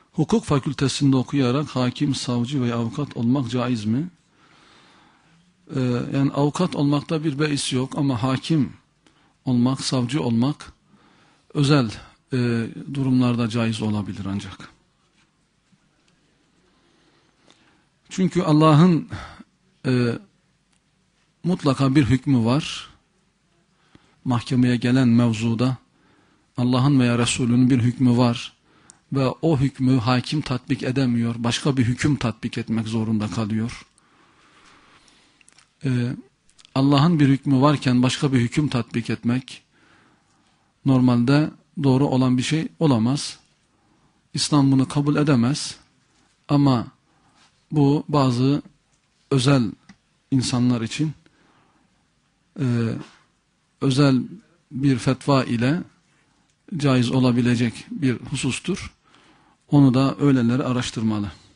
Hukuk fakültesinde okuyarak hakim, savcı veya avukat olmak caiz mi? Yani avukat olmakta bir beis yok ama hakim olmak, savcı olmak özel durumlarda caiz olabilir ancak. Çünkü Allah'ın mutlaka bir hükmü var. Mahkemeye gelen mevzuda Allah'ın veya Resulünün bir hükmü var ve o hükmü hakim tatbik edemiyor. Başka bir hüküm tatbik etmek zorunda kalıyor. Allah'ın bir hükmü varken başka bir hüküm tatbik etmek normalde doğru olan bir şey olamaz. İslam bunu kabul edemez. Ama bu bazı özel insanlar için özel bir fetva ile caiz olabilecek bir husustur. Onu da öyleleri araştırmalı.